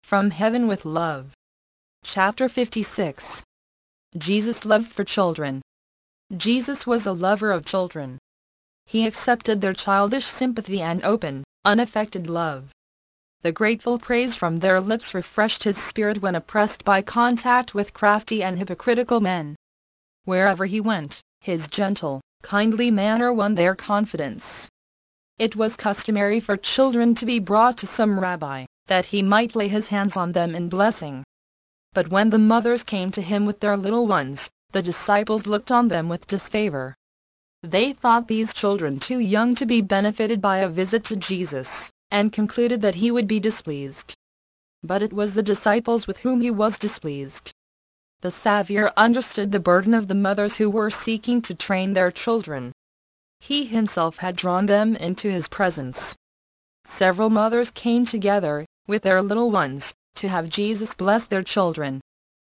From Heaven with Love. Chapter 56. Jesus' Love for Children. Jesus was a lover of children. He accepted their childish sympathy and open, unaffected love. The grateful praise from their lips refreshed his spirit when oppressed by contact with crafty and hypocritical men. Wherever he went, his gentle, kindly manner won their confidence. It was customary for children to be brought to some rabbi, that he might lay his hands on them in blessing. But when the mothers came to him with their little ones, the disciples looked on them with disfavor. They thought these children too young to be benefited by a visit to Jesus, and concluded that he would be displeased. But it was the disciples with whom he was displeased. The Savior understood the burden of the mothers who were seeking to train their children. He himself had drawn them into his presence. Several mothers came together, with their little ones, to have Jesus bless their children.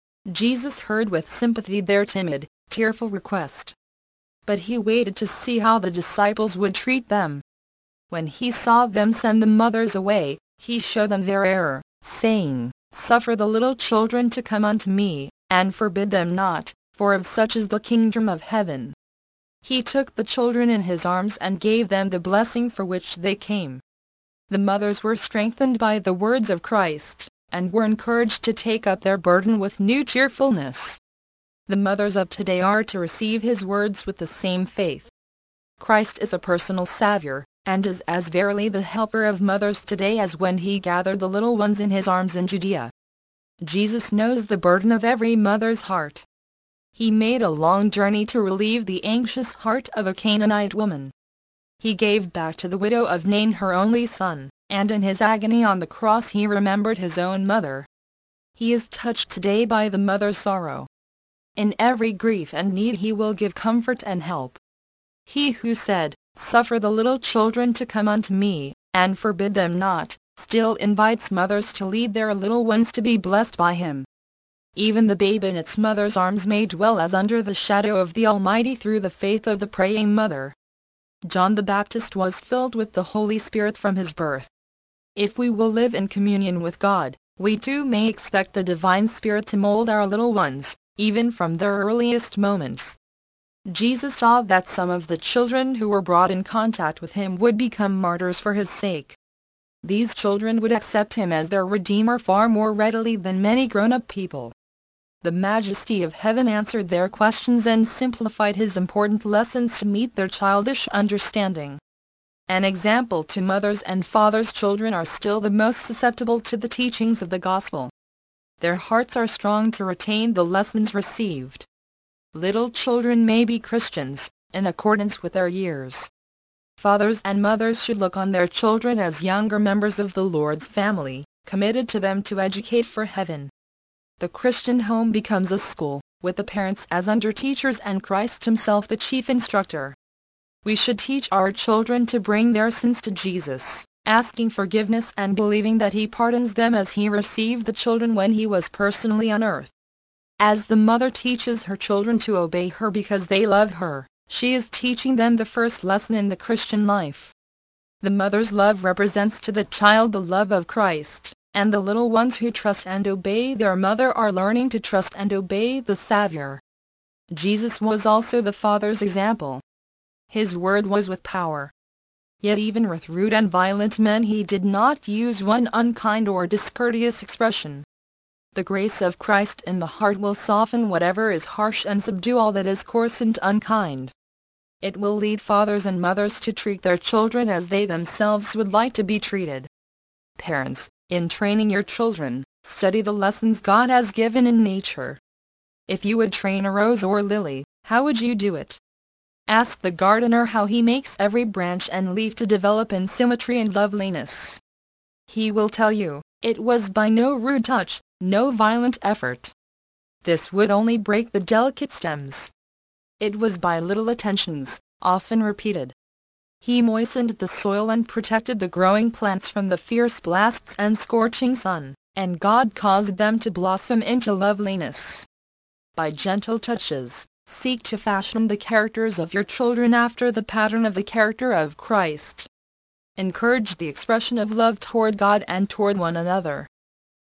Jesus heard with sympathy their timid, tearful request. But he waited to see how the disciples would treat them. When he saw them send the mothers away, he showed them their error, saying, "Suffer the little children to come unto me, and forbid them not, for of such is the kingdom of heaven." He took the children in his arms and gave them the blessing for which they came. The mothers were strengthened by the words of Christ, and were encouraged to take up their burden with new cheerfulness. The mothers of today are to receive his words with the same faith. Christ is a personal Savior, and is as verily the helper of mothers today as when he gathered the little ones in his arms in Judea. Jesus knows the burden of every mother's heart. He made a long journey to relieve the anxious heart of a Canaanite woman. He gave back to the widow of Nain her only son, and in his agony on the cross he remembered his own mother. He is touched today by the mother's sorrow. In every grief and need he will give comfort and help. He who said, "Suffer the little children to come unto me, and forbid them not," still invites mothers to lead their little ones to be blessed by him. Even the babe in its mother's arms may dwell as under the shadow of the Almighty through the faith of the praying mother. John the Baptist was filled with the Holy Spirit from his birth. If we will live in communion with God, we too may expect the Divine Spirit to mold our little ones, even from their earliest moments. Jesus saw that some of the children who were brought in contact with him would become martyrs for his sake. These children would accept him as their Redeemer far more readily than many grown-up people. The majesty of heaven answered their questions and simplified his important lessons to meet their childish understanding. An example to mothers and fathers. Children are still the most susceptible to the teachings of the gospel. Their hearts are strong to retain the lessons received. Little children may be Christians, in accordance with their years. Fathers and mothers should look on their children as younger members of the Lord's family, committed to them to educate for heaven. The Christian home becomes a school, with the parents as under-teachers and Christ himself the chief instructor. We should teach our children to bring their sins to Jesus, asking forgiveness and believing that he pardons them as he received the children when he was personally on earth. As the mother teaches her children to obey her because they love her, she is teaching them the first lesson in the Christian life. The mother's love represents to the child the love of Christ, and the little ones who trust and obey their mother are learning to trust and obey the Savior. Jesus was also the Father's example. His word was with power. Yet even with rude and violent men he did not use one unkind or discourteous expression. The grace of Christ in the heart will soften whatever is harsh and subdue all that is coarse and unkind. It will lead fathers and mothers to treat their children as they themselves would like to be treated. Parents, in training your children, study the lessons God has given in nature. If you would train a rose or lily, how would you do it? Ask the gardener how he makes every branch and leaf to develop in symmetry and loveliness. He will tell you, it was by no rude touch, no violent effort. This would only break the delicate stems. It was by little attentions, often repeated. He moistened the soil and protected the growing plants from the fierce blasts and scorching sun, and God caused them to blossom into loveliness. By gentle touches, seek to fashion the characters of your children after the pattern of the character of Christ. Encourage the expression of love toward God and toward one another.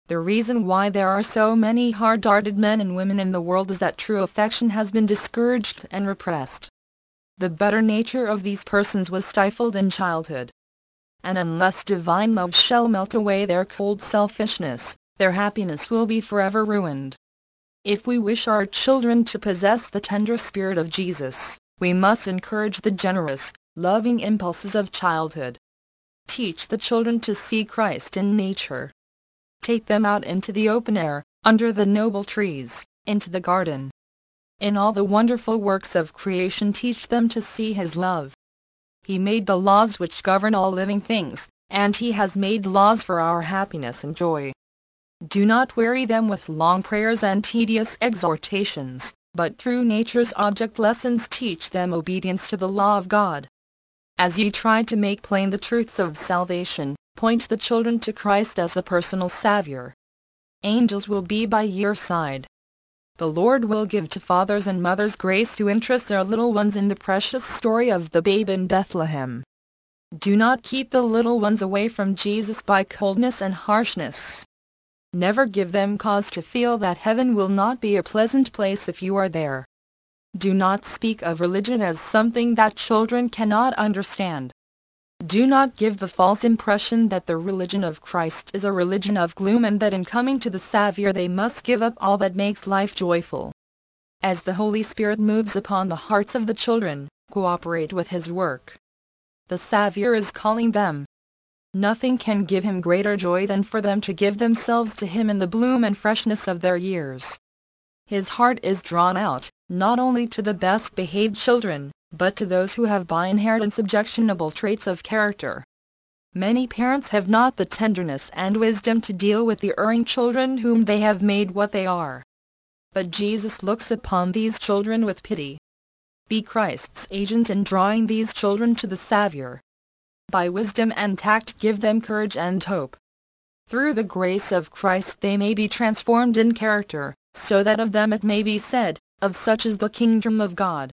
The reason why there are so many hard-hearted men and women in the world is that true affection has been discouraged and repressed. The better nature of these persons was stifled in childhood. And unless divine love shall melt away their cold selfishness, their happiness will be forever ruined. If we wish our children to possess the tender spirit of Jesus, we must encourage the generous, loving impulses of childhood. Teach the children to see Christ in nature. Take them out into the open air, under the noble trees, into the garden. In all the wonderful works of creation teach them to see His love. He made the laws which govern all living things, and He has made laws for our happiness and joy. Do not weary them with long prayers and tedious exhortations, but through nature's object lessons teach them obedience to the law of God. As ye try to make plain the truths of salvation, point the children to Christ as a personal Savior. Angels will be by your side. The Lord will give to fathers and mothers grace to interest their little ones in the precious story of the babe in Bethlehem. Do not keep the little ones away from Jesus by coldness and harshness. Never give them cause to feel that heaven will not be a pleasant place if you are there. Do not speak of religion as something that children cannot understand. Do not give the false impression that the religion of Christ is a religion of gloom and that in coming to the Savior they must give up all that makes life joyful. As the Holy Spirit moves upon the hearts of the children, cooperate with His work. The Savior is calling them. Nothing can give Him greater joy than for them to give themselves to Him in the bloom and freshness of their years. His heart is drawn out, not only to the best behaved children, but to those who have by inheritance objectionable traits of character. Many parents have not the tenderness and wisdom to deal with the erring children whom they have made what they are. But Jesus looks upon these children with pity. Be Christ's agent in drawing these children to the Savior. By wisdom and tact give them courage and hope. Through the grace of Christ they may be transformed in character, so that of them it may be said, "Of such is the kingdom of God."